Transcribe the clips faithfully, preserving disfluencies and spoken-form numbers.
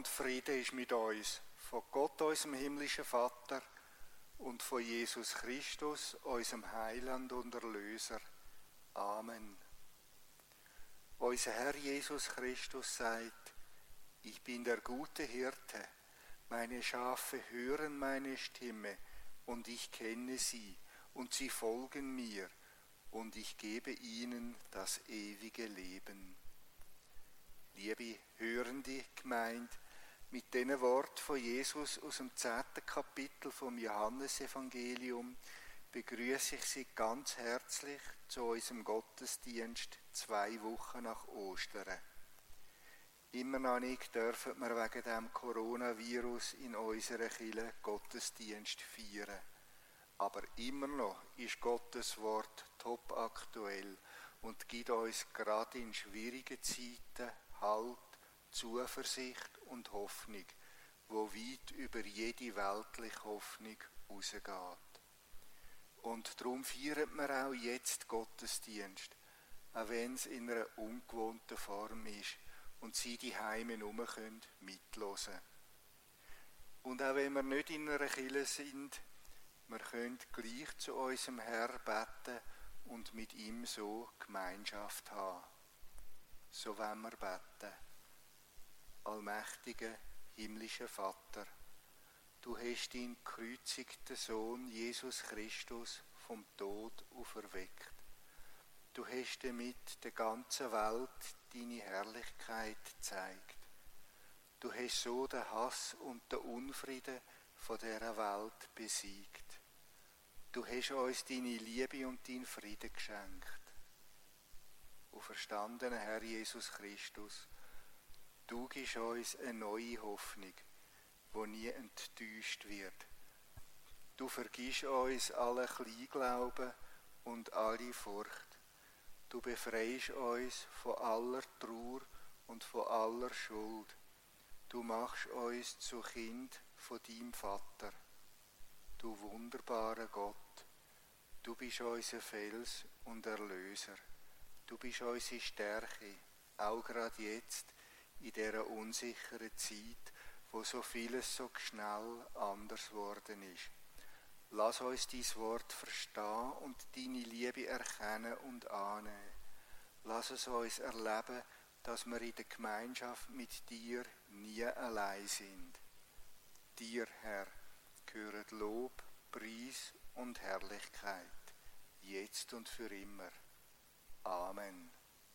und Friede ist mit uns, von Gott, unserem himmlischen Vater, und von Jesus Christus, unserem Heiland und Erlöser. Amen. Unser Herr Jesus Christus sagt: Ich bin der gute Hirte, meine Schafe hören meine Stimme, und ich kenne sie, und sie folgen mir, und ich gebe ihnen das ewige Leben. Liebe hörende Gemeinde, mit diesen Worten von Jesus aus dem zehnten Kapitel vom Johannesevangelium begrüße ich Sie ganz herzlich zu unserem Gottesdienst zwei Wochen nach Ostern. Immer noch nicht dürfen wir wegen dem Coronavirus in unserer Kirche Gottesdienst feiern. Aber immer noch ist Gottes Wort top aktuell und gibt uns gerade in schwierigen Zeiten Halt, Zuversicht und Hoffnung, wo weit über jede weltliche Hoffnung hinausgeht. Und darum feiern wir auch jetzt Gottesdienst, auch wenn es in einer ungewohnten Form ist und Sie die Heime nur können mithören. Und auch wenn wir nicht in einer Kirche sind, wir können gleich zu unserem Herrn beten und mit ihm so Gemeinschaft haben. So wollen wir beten. Allmächtiger, himmlischer Vater, du hast deinen gekreuzigten Sohn Jesus Christus vom Tod auferweckt. Du hast damit der ganzen Welt deine Herrlichkeit gezeigt. Du hast so den Hass und den Unfrieden von dieser Welt besiegt. Du hast uns deine Liebe und deinen Frieden geschenkt. Auferstandener Herr Jesus Christus, du gibst uns eine neue Hoffnung, die nie enttäuscht wird. Du vergibst uns alle Kleinglauben und alle Furcht. Du befreist uns von aller Trauer und von aller Schuld. Du machst uns zu Kind von deinem Vater. Du wunderbarer Gott, du bist unser Fels und Erlöser. Du bist unsere Stärke, auch gerade jetzt, in dieser unsicheren Zeit, wo so vieles so schnell anders geworden ist. Lass uns dein Wort verstehen und deine Liebe erkennen und annehmen. Lass es uns erleben, dass wir in der Gemeinschaft mit dir nie allein sind. Dir, Herr, gehören Lob, Preis und Herrlichkeit, jetzt und für immer. Amen.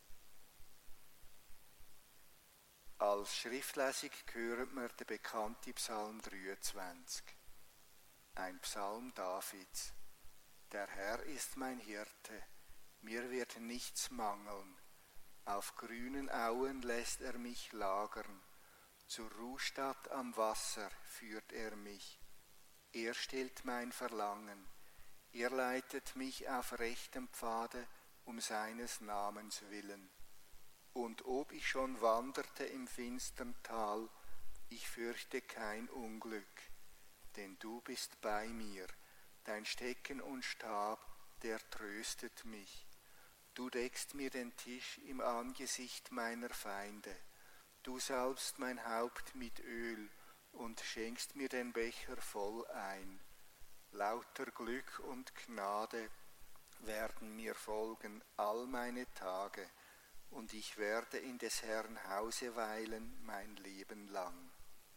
Als Schriftlesung hören wir den bekannten Psalm dreiundzwanzig. Ein Psalm Davids. Der Herr ist mein Hirte, mir wird nichts mangeln. Auf grünen Auen lässt er mich lagern. Zur Ruhestatt am Wasser führt er mich. Er stillt mein Verlangen. Er leitet mich auf rechtem Pfade um seines Namens willen. Und ob ich schon wanderte im finstern Tal, ich fürchte kein Unglück, denn du bist bei mir, dein Stecken und Stab, der tröstet mich. Du deckst mir den Tisch im Angesicht meiner Feinde, du salbst mein Haupt mit Öl und schenkst mir den Becher voll ein. Lauter Glück und Gnade werden mir folgen all meine Tage, und ich werde in des Herrn Hause weilen mein Leben lang.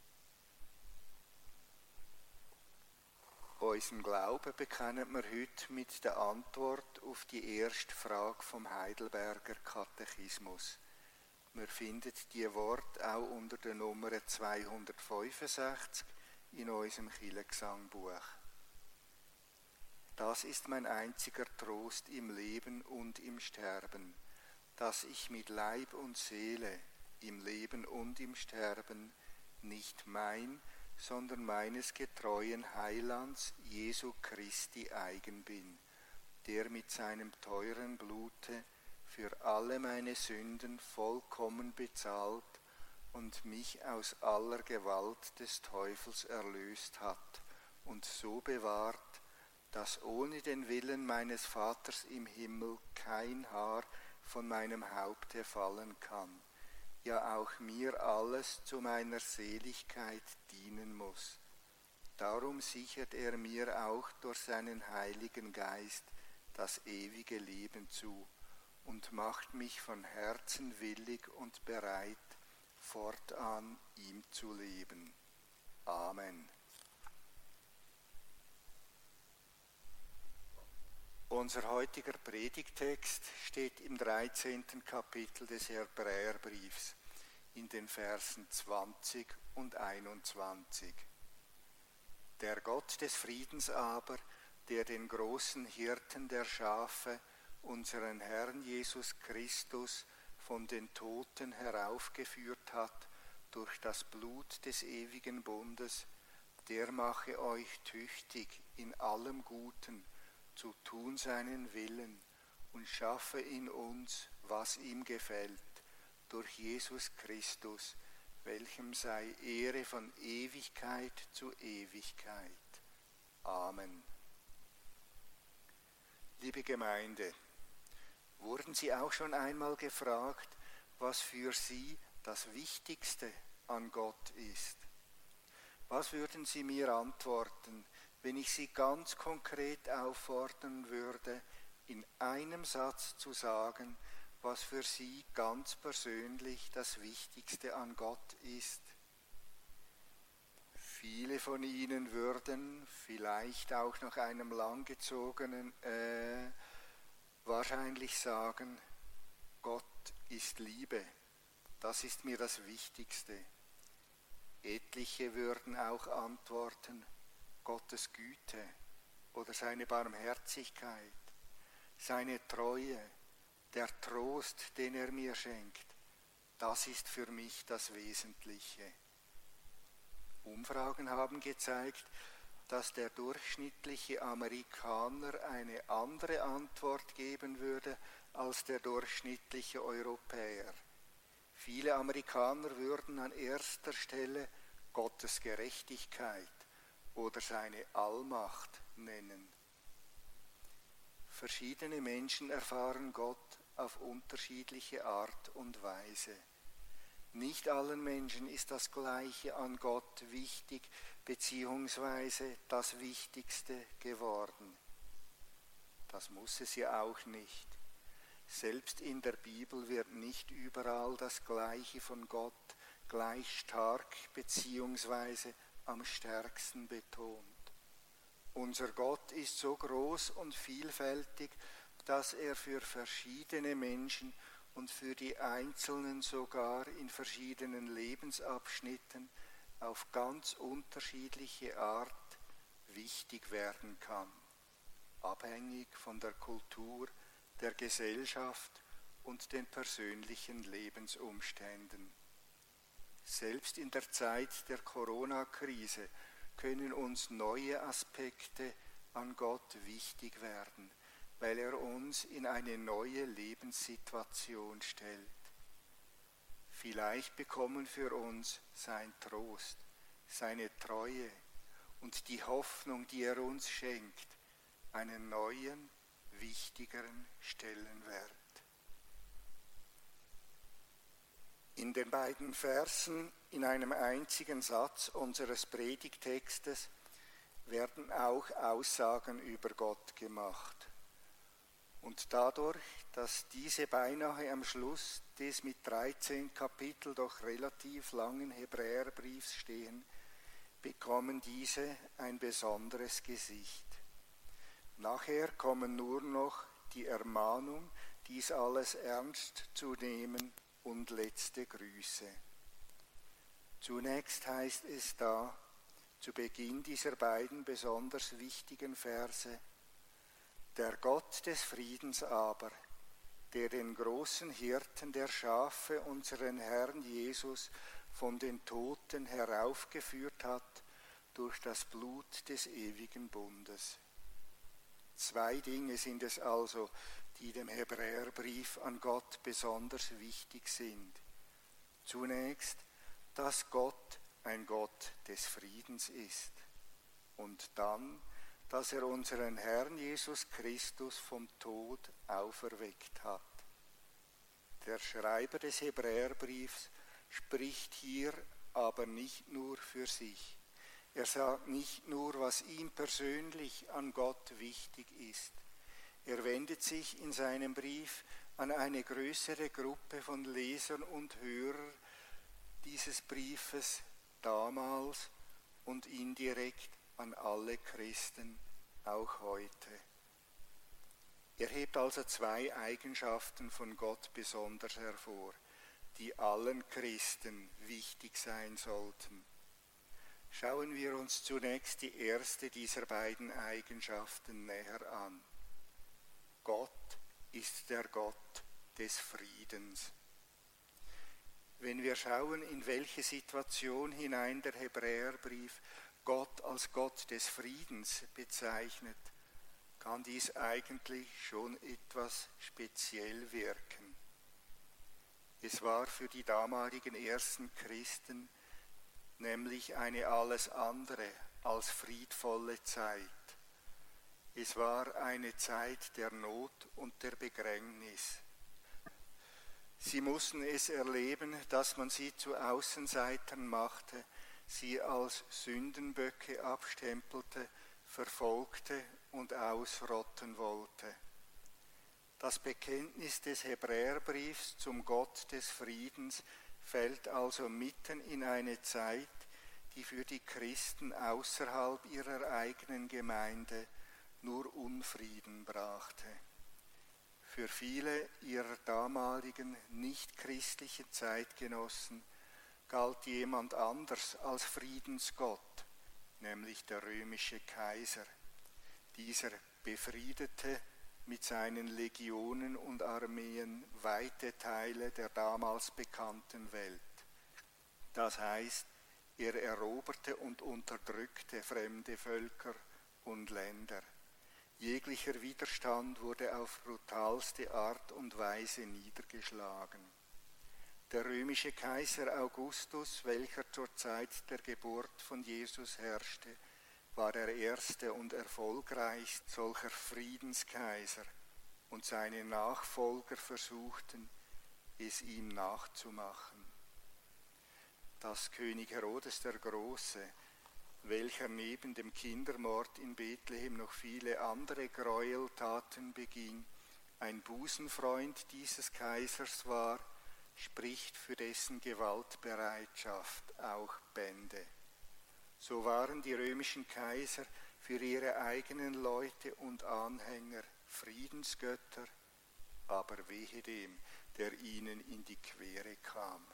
Unseren Glauben bekennen wir heute mit der Antwort auf die erste Frage vom Heidelberger Katechismus. Wir finden die Worte auch unter der Nummer zweihundertfünfundsechzig in unserem Kirchengesangbuch. Das ist mein einziger Trost im Leben und im Sterben, dass ich mit Leib und Seele im Leben und im Sterben nicht mein, sondern meines getreuen Heilands Jesu Christi eigen bin, der mit seinem teuren Blute für alle meine Sünden vollkommen bezahlt und mich aus aller Gewalt des Teufels erlöst hat und so bewahrt, dass ohne den Willen meines Vaters im Himmel kein Haar von meinem Haupte fallen kann. ja auch mir alles zu meiner Seligkeit dienen muss. Darum sichert er mir auch durch seinen Heiligen Geist das ewige Leben zu und macht mich von Herzen willig und bereit, fortan ihm zu leben. Amen. Unser heutiger Predigtext steht im dreizehnten Kapitel des Hebräerbriefs in den Versen zwanzig und einundzwanzig. Der Gott des Friedens aber, der den großen Hirten der Schafe, unseren Herrn Jesus Christus, von den Toten heraufgeführt hat durch das Blut des ewigen Bundes, der mache euch tüchtig in allem Guten, zu tun seinen Willen und schaffe in uns, was ihm gefällt, durch Jesus Christus, welchem sei Ehre von Ewigkeit zu Ewigkeit. Amen. Liebe Gemeinde, wurden Sie auch schon einmal gefragt, was für Sie das Wichtigste an Gott ist? Was würden Sie mir antworten, wenn ich Sie ganz konkret auffordern würde, in einem Satz zu sagen, was für Sie ganz persönlich das Wichtigste an Gott ist? Viele von Ihnen würden, vielleicht auch nach einem langgezogenen äh, wahrscheinlich sagen, Gott ist Liebe, das ist mir das Wichtigste. Etliche würden auch antworten, Gottes Güte oder seine Barmherzigkeit, seine Treue, der Trost, den er mir schenkt, das ist für mich das Wesentliche. Umfragen haben gezeigt, dass der durchschnittliche Amerikaner eine andere Antwort geben würde als der durchschnittliche Europäer. Viele Amerikaner würden an erster Stelle Gottes Gerechtigkeit oder seine Allmacht nennen. Verschiedene Menschen erfahren Gott auf unterschiedliche Art und Weise. Nicht allen Menschen ist das Gleiche an Gott wichtig beziehungsweise das Wichtigste geworden. Das muss es ja auch nicht. Selbst in der Bibel wird nicht überall das Gleiche von Gott gleich stark beziehungsweise am stärksten betont. Unser Gott ist so groß und vielfältig, dass er für verschiedene Menschen und für die Einzelnen sogar in verschiedenen Lebensabschnitten auf ganz unterschiedliche Art wichtig werden kann, abhängig von der Kultur, der Gesellschaft und den persönlichen Lebensumständen. Selbst in der Zeit der Corona-Krise können uns neue Aspekte an Gott wichtig werden, weil er uns in eine neue Lebenssituation stellt. Vielleicht bekommen für uns sein Trost, seine Treue und die Hoffnung, die er uns schenkt, einen neuen, wichtigeren Stellenwert. In den beiden Versen in einem einzigen Satz unseres Predigtextes werden auch Aussagen über Gott gemacht. Und dadurch, dass diese beinahe am Schluss des mit dreizehn Kapitel doch relativ langen Hebräerbriefs stehen, bekommen diese ein besonderes Gesicht. Nachher kommen nur noch die Ermahnung, dies alles ernst zu nehmen und letzte Grüße. Zunächst heißt es da, zu Beginn dieser beiden besonders wichtigen Verse, der Gott des Friedens aber, der den großen Hirten der Schafe, unseren Herrn Jesus, von den Toten heraufgeführt hat durch das Blut des ewigen Bundes. Zwei Dinge sind es also, die dem Hebräerbrief an Gott besonders wichtig sind. Zunächst, dass Gott ein Gott des Friedens ist. Und dann, dass er unseren Herrn Jesus Christus vom Tod auferweckt hat. Der Schreiber des Hebräerbriefs spricht hier aber nicht nur für sich. Er sagt nicht nur, was ihm persönlich an Gott wichtig ist. Er wendet sich in seinem Brief an eine größere Gruppe von Lesern und Hörern dieses Briefes damals und indirekt an alle Christen, auch heute. Er hebt also zwei Eigenschaften von Gott besonders hervor, die allen Christen wichtig sein sollten. Schauen wir uns zunächst die erste dieser beiden Eigenschaften näher an. Gott ist der Gott des Friedens. Wenn wir schauen, in welche Situation hinein der Hebräerbrief Gott als Gott des Friedens bezeichnet, kann dies eigentlich schon etwas speziell wirken. Es war für die damaligen ersten Christen nämlich eine alles andere als friedvolle Zeit. Es war eine Zeit der Not und der Bedrängnis. Sie mussten es erleben, dass man sie zu Außenseitern machte, sie als Sündenböcke abstempelte, verfolgte und ausrotten wollte. Das Bekenntnis des Hebräerbriefs zum Gott des Friedens fällt also mitten in eine Zeit, die für die Christen außerhalb ihrer eigenen Gemeinde nur Unfrieden brachte. Für viele ihrer damaligen nicht-christlichen Zeitgenossen galt jemand anders als Friedensgott, nämlich der römische Kaiser. Dieser befriedete mit seinen Legionen und Armeen weite Teile der damals bekannten Welt. Das heißt, er eroberte und unterdrückte fremde Völker und Länder. Jeglicher Widerstand wurde auf brutalste Art und Weise niedergeschlagen. Der römische Kaiser Augustus, welcher zur Zeit der Geburt von Jesus herrschte, war der erste und erfolgreichste solcher Friedenskaiser, und seine Nachfolger versuchten, es ihm nachzumachen. Dass König Herodes der Große, welcher neben dem Kindermord in Bethlehem noch viele andere Gräueltaten beging, ein Busenfreund dieses Kaisers war, spricht für dessen Gewaltbereitschaft auch Bände. So waren die römischen Kaiser für ihre eigenen Leute und Anhänger Friedensgötter, aber wehe dem, der ihnen in die Quere kam.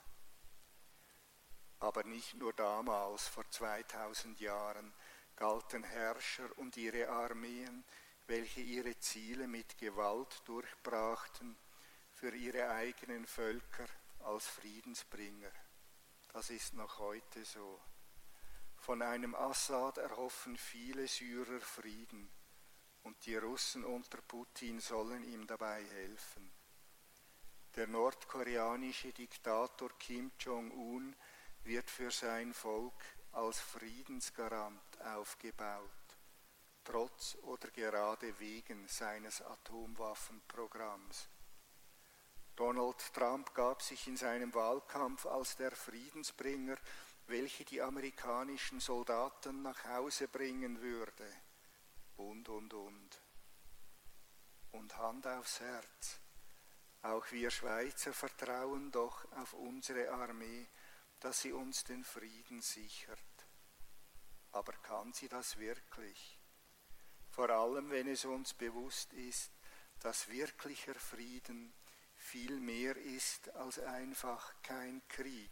Aber nicht nur damals, vor zweitausend Jahren, galten Herrscher und ihre Armeen, welche ihre Ziele mit Gewalt durchbrachten, für ihre eigenen Völker als Friedensbringer. Das ist noch heute so. Von einem Assad erhoffen viele Syrer Frieden, und die Russen unter Putin sollen ihm dabei helfen. Der nordkoreanische Diktator Kim Jong-un wird für sein Volk als Friedensgarant aufgebaut, trotz oder gerade wegen seines Atomwaffenprogramms. Donald Trump gab sich in seinem Wahlkampf als der Friedensbringer, welche die amerikanischen Soldaten nach Hause bringen würde. Und, und, und. Und Hand aufs Herz. Auch wir Schweizer vertrauen doch auf unsere Armee, dass sie uns den Frieden sichert. Aber kann sie das wirklich? Vor allem, wenn es uns bewusst ist, dass wirklicher Frieden viel mehr ist als einfach kein Krieg.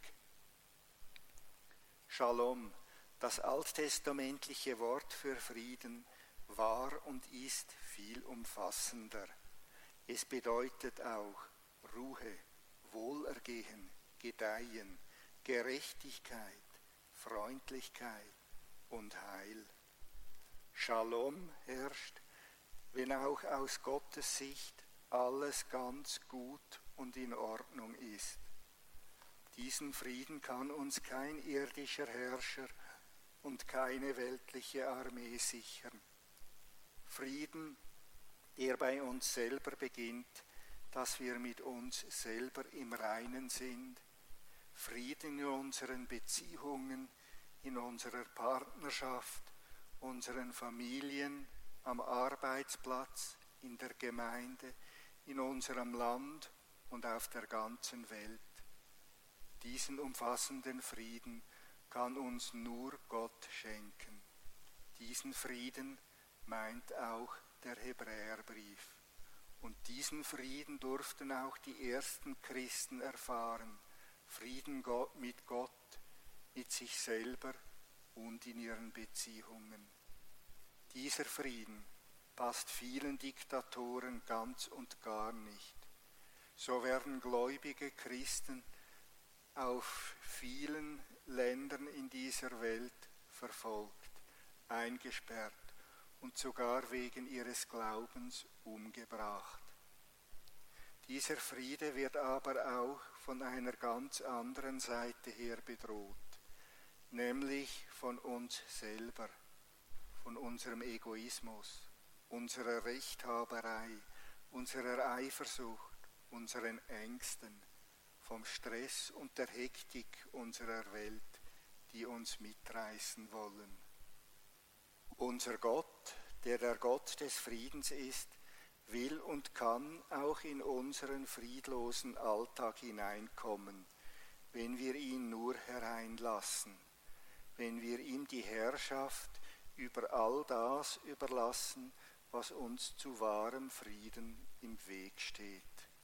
Shalom, das alttestamentliche Wort für Frieden, war und ist viel umfassender. Es bedeutet auch Ruhe, Wohlergehen, Gedeihen, Gerechtigkeit, Freundlichkeit und Heil. Shalom herrscht, wenn auch aus Gottes Sicht alles ganz gut und in Ordnung ist. Diesen Frieden kann uns kein irdischer Herrscher und keine weltliche Armee sichern. Frieden, der bei uns selber beginnt, dass wir mit uns selber im Reinen sind, Frieden in unseren Beziehungen, in unserer Partnerschaft, unseren Familien, am Arbeitsplatz, in der Gemeinde, in unserem Land und auf der ganzen Welt. Diesen umfassenden Frieden kann uns nur Gott schenken. Diesen Frieden meint auch der Hebräerbrief. Und diesen Frieden durften auch die ersten Christen erfahren. Frieden mit Gott, mit sich selber und in ihren Beziehungen. Dieser Frieden passt vielen Diktatoren ganz und gar nicht. So werden gläubige Christen auf vielen Ländern in dieser Welt verfolgt, eingesperrt und sogar wegen ihres Glaubens umgebracht. Dieser Friede wird aber auch von einer ganz anderen Seite her bedroht, nämlich von uns selber, von unserem Egoismus, unserer Rechthaberei, unserer Eifersucht, unseren Ängsten, vom Stress und der Hektik unserer Welt, die uns mitreißen wollen. Unser Gott, der der Gott des Friedens ist, will und kann auch in unseren friedlosen Alltag hineinkommen, wenn wir ihn nur hereinlassen, wenn wir ihm die Herrschaft über all das überlassen, was uns zu wahrem Frieden im Weg steht.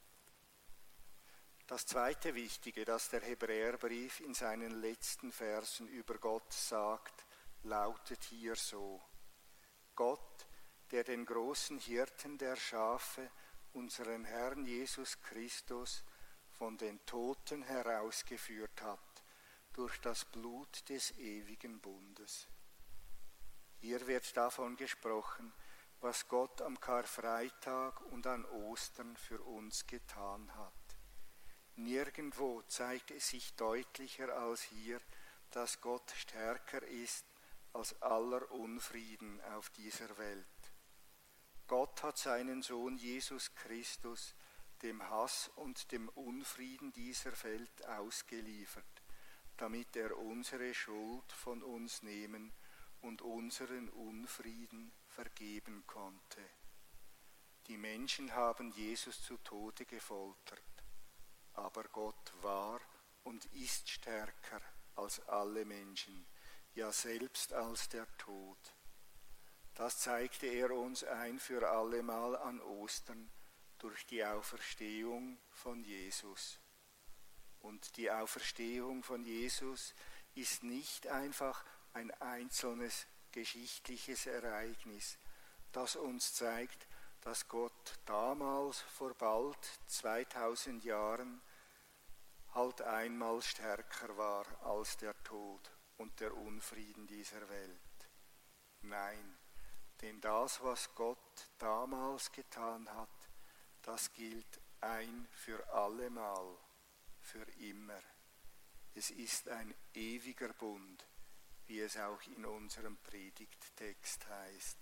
Das zweite Wichtige, das der Hebräerbrief in seinen letzten Versen über Gott sagt, lautet hier so: Gott, der den großen Hirten der Schafe, unseren Herrn Jesus Christus, von den Toten herausgeführt hat, durch das Blut des ewigen Bundes. Hier wird davon gesprochen, was Gott am Karfreitag und an Ostern für uns getan hat. Nirgendwo zeigt es sich deutlicher als hier, dass Gott stärker ist als aller Unfrieden auf dieser Welt. Gott hat seinen Sohn Jesus Christus dem Hass und dem Unfrieden dieser Welt ausgeliefert, damit er unsere Schuld von uns nehmen und unseren Unfrieden vergeben konnte. Die Menschen haben Jesus zu Tode gefoltert, aber Gott war und ist stärker als alle Menschen, ja selbst als der Tod. Das zeigte er uns ein für allemal an Ostern durch die Auferstehung von Jesus. Und die Auferstehung von Jesus ist nicht einfach ein einzelnes geschichtliches Ereignis, das uns zeigt, dass Gott damals vor bald zweitausend Jahren halt einmal stärker war als der Tod und der Unfrieden dieser Welt. Nein, denn das, was Gott damals getan hat, das gilt ein für allemal, für immer. Es ist ein ewiger Bund, wie es auch in unserem Predigttext heißt.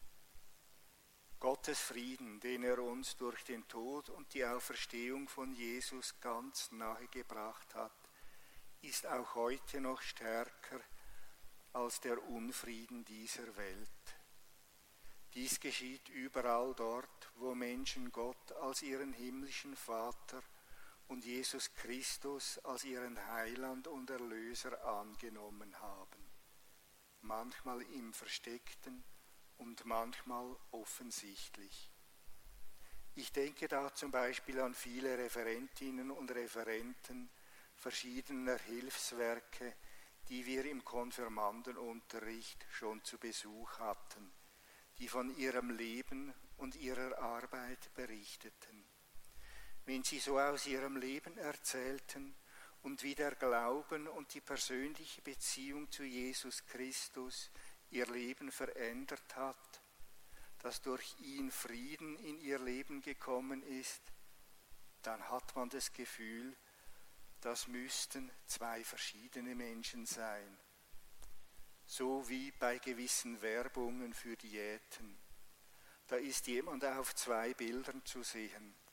Gottes Frieden, den er uns durch den Tod und die Auferstehung von Jesus ganz nahe gebracht hat, ist auch heute noch stärker als der Unfrieden dieser Welt. Dies geschieht überall dort, wo Menschen Gott als ihren himmlischen Vater und Jesus Christus als ihren Heiland und Erlöser angenommen haben. Manchmal im Versteckten und manchmal offensichtlich. Ich denke da zum Beispiel an viele Referentinnen und Referenten verschiedener Hilfswerke, die wir im Konfirmandenunterricht schon zu Besuch hatten, die von ihrem Leben und ihrer Arbeit berichteten. Wenn sie so aus ihrem Leben erzählten und wie der Glauben und die persönliche Beziehung zu Jesus Christus ihr Leben verändert hat, dass durch ihn Frieden in ihr Leben gekommen ist, dann hat man das Gefühl, das müssten zwei verschiedene Menschen sein. So wie bei gewissen Werbungen für Diäten. Da ist jemand auf zwei Bildern zu sehen.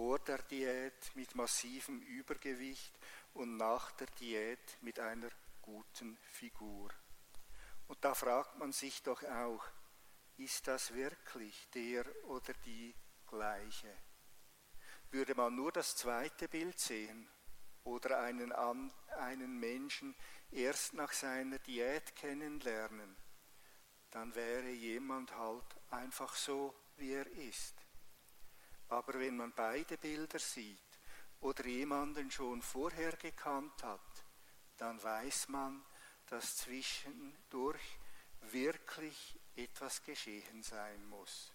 vor der Diät mit massivem Übergewicht und nach der Diät mit einer guten Figur. Und da fragt man sich doch auch, ist das wirklich der oder die gleiche? Würde man nur das zweite Bild sehen oder einen, einen Menschen erst nach seiner Diät kennenlernen, dann wäre jemand halt einfach so, wie er ist. Aber wenn man beide Bilder sieht oder jemanden schon vorher gekannt hat, dann weiß man, dass zwischendurch wirklich etwas geschehen sein muss.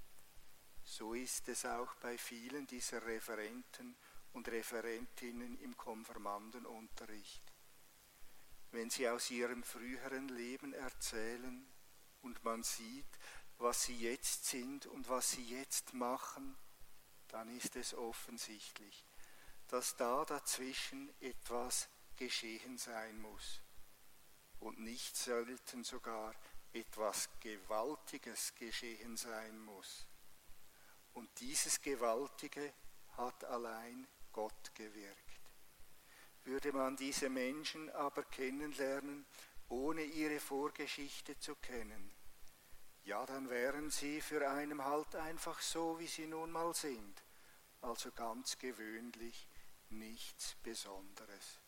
So ist es auch bei vielen dieser Referenten und Referentinnen im Konfirmandenunterricht. Wenn sie aus ihrem früheren Leben erzählen und man sieht, was sie jetzt sind und was sie jetzt machen, dann ist es offensichtlich, dass da dazwischen etwas geschehen sein muss. Und nicht selten sogar etwas Gewaltiges geschehen sein muss. Und dieses Gewaltige hat allein Gott gewirkt. Würde man diese Menschen aber kennenlernen, ohne ihre Vorgeschichte zu kennen, ja, dann wären sie für einen halt einfach so, wie sie nun mal sind, also ganz gewöhnlich, nichts Besonderes.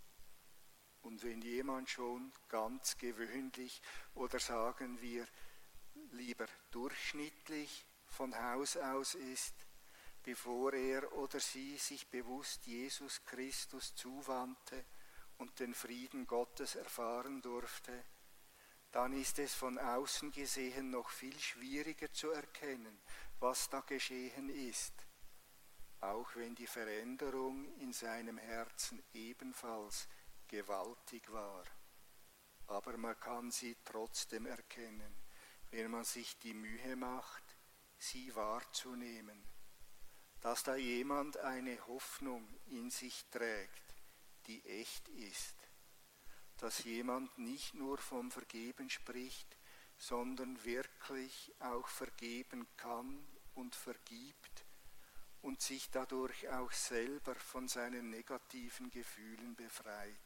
Und wenn jemand schon ganz gewöhnlich oder sagen wir lieber durchschnittlich von Haus aus ist, bevor er oder sie sich bewusst Jesus Christus zuwandte und den Frieden Gottes erfahren durfte, dann ist es von außen gesehen noch viel schwieriger zu erkennen, was da geschehen ist, auch wenn die Veränderung in seinem Herzen ebenfalls gewaltig war. Aber man kann sie trotzdem erkennen, wenn man sich die Mühe macht, sie wahrzunehmen, dass da jemand eine Hoffnung in sich trägt, die echt ist, dass jemand nicht nur vom Vergeben spricht, sondern wirklich auch vergeben kann und vergibt und sich dadurch auch selber von seinen negativen Gefühlen befreit.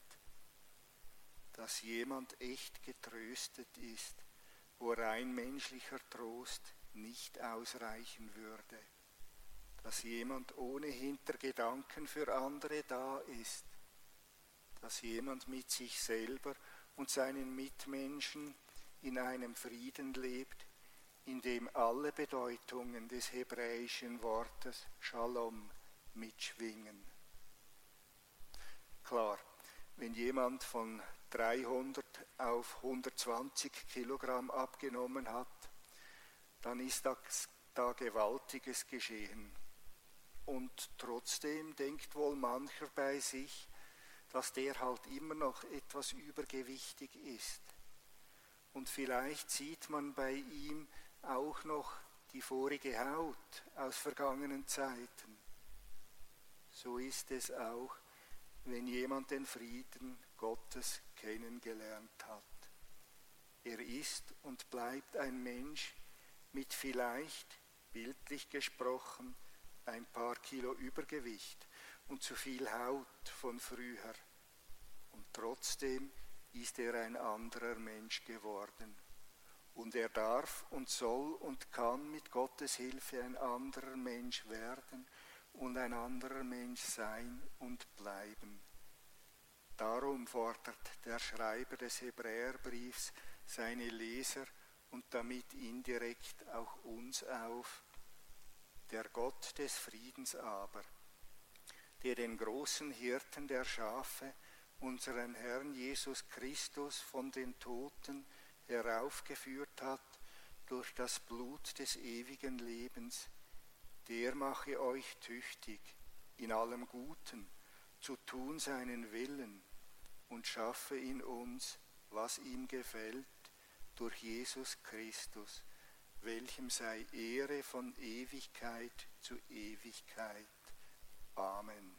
Dass jemand echt getröstet ist, wo rein menschlicher Trost nicht ausreichen würde. Dass jemand ohne Hintergedanken für andere da ist. Dass jemand mit sich selber und seinen Mitmenschen in einem Frieden lebt, in dem alle Bedeutungen des hebräischen Wortes Shalom mitschwingen. Klar, wenn jemand von dreihundert auf hundertzwanzig Kilogramm abgenommen hat, dann ist das da Gewaltiges geschehen. Und trotzdem denkt wohl mancher bei sich, dass der halt immer noch etwas übergewichtig ist. Und vielleicht sieht man bei ihm auch noch die vorige Haut aus vergangenen Zeiten. So ist es auch, wenn jemand den Frieden Gottes kennengelernt hat. Er ist und bleibt ein Mensch mit vielleicht, bildlich gesprochen, ein paar Kilo Übergewicht und zu viel Haut von früher. Und trotzdem ist er ein anderer Mensch geworden. Und er darf und soll und kann mit Gottes Hilfe ein anderer Mensch werden und ein anderer Mensch sein und bleiben. Darum fordert der Schreiber des Hebräerbriefs seine Leser und damit indirekt auch uns auf, der Gott des Friedens aber, der den großen Hirten der Schafe, unseren Herrn Jesus Christus von den Toten heraufgeführt hat durch das Blut des ewigen Lebens, der mache euch tüchtig, in allem Guten zu tun seinen Willen und schaffe in uns, was ihm gefällt, durch Jesus Christus, welchem sei Ehre von Ewigkeit zu Ewigkeit. Amen.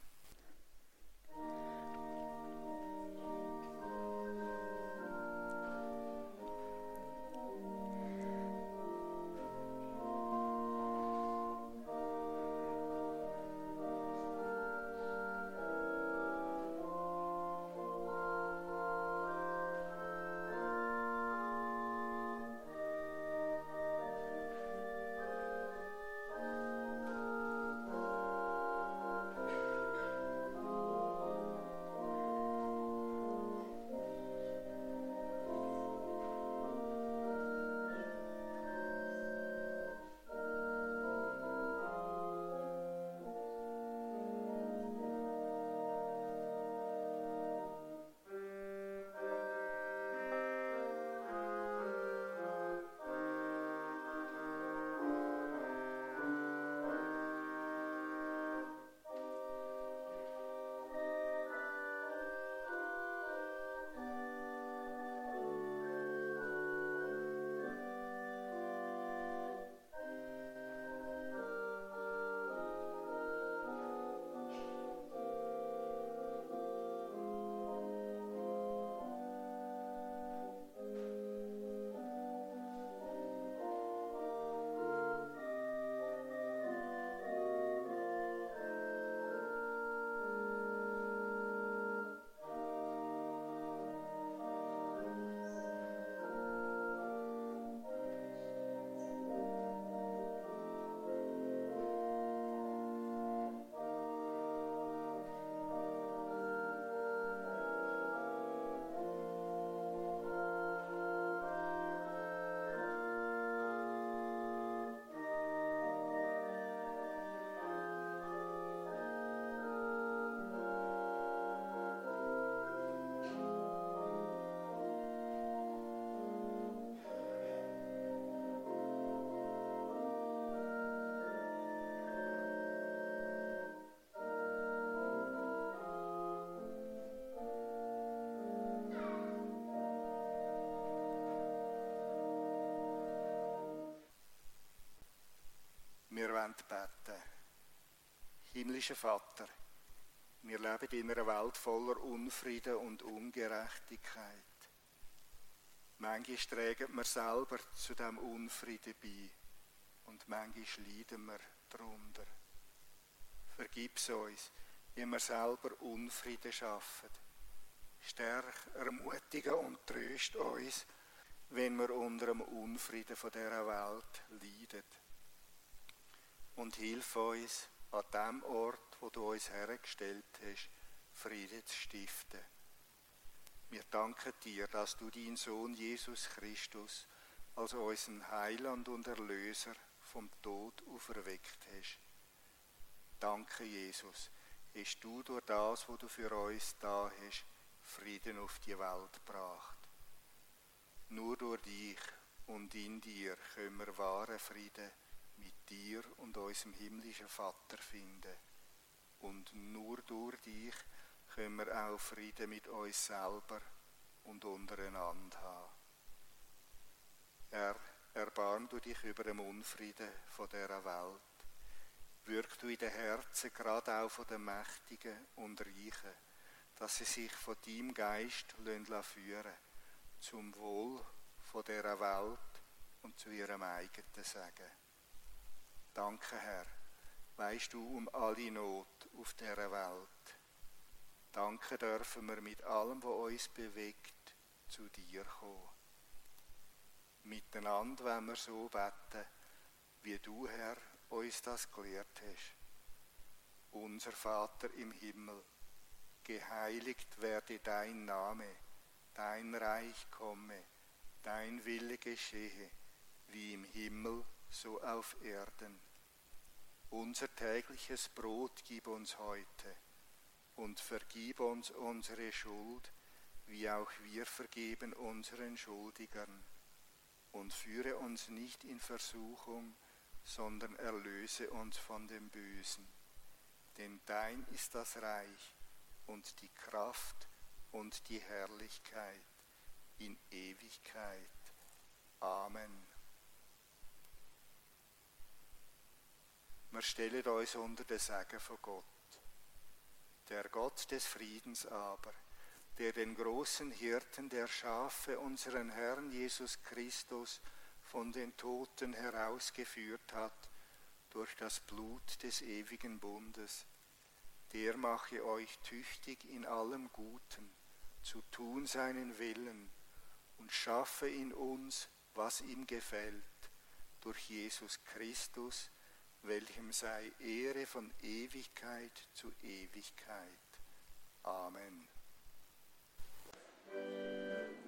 wollen beten. Himmlischer Vater, wir leben in einer Welt voller Unfrieden und Ungerechtigkeit. Manchmal tragen wir selber zu diesem Unfrieden bei und manchmal leiden wir darunter. Vergib's uns, wie wir selber Unfrieden schaffen. Stärk, ermutige und tröst uns, wenn wir unter dem Unfrieden von dieser Welt leiden. Und hilf uns, an dem Ort, wo du uns hergestellt hast, Frieden zu stiften. Wir danken dir, dass du deinen Sohn Jesus Christus als unseren Heiland und Erlöser vom Tod auferweckt hast. Danke, Jesus, hast du durch das, was du für uns da hast, Frieden auf die Welt gebracht. Nur durch dich und in dir können wir wahren Frieden mit dir und unserem himmlischen Vater finden. Und nur durch dich können wir auch Frieden mit uns selber und untereinander haben. Herr, erbarm du dich über den Unfrieden von dieser Welt. Wirk du in den Herzen, gerade auch von den Mächtigen und Reichen, dass sie sich von deinem Geist führen lassen, zum Wohl von dieser Welt und zu ihrem eigenen Segen. Danke, Herr, weisst du um alle Not auf dieser Welt. Danke dürfen wir mit allem, was uns bewegt, zu dir kommen. Miteinander wollen wir so beten, wie du, Herr, uns das gelehrt hast. Unser Vater im Himmel, geheiligt werde dein Name, dein Reich komme, dein Wille geschehe, wie im Himmel, so auf Erden. Unser tägliches Brot gib uns heute und vergib uns unsere Schuld, wie auch wir vergeben unseren Schuldigern. Und führe uns nicht in Versuchung, sondern erlöse uns von dem Bösen. Denn dein ist das Reich und die Kraft und die Herrlichkeit in Ewigkeit. Amen. Wir stellen uns unter den Segen von Gott. Der Gott des Friedens aber, der den großen Hirten der Schafe, unseren Herrn Jesus Christus, von den Toten herausgeführt hat, durch das Blut des ewigen Bundes, der mache euch tüchtig in allem Guten, zu tun seinen Willen, und schaffe in uns, was ihm gefällt, durch Jesus Christus, welchem sei Ehre von Ewigkeit zu Ewigkeit. Amen.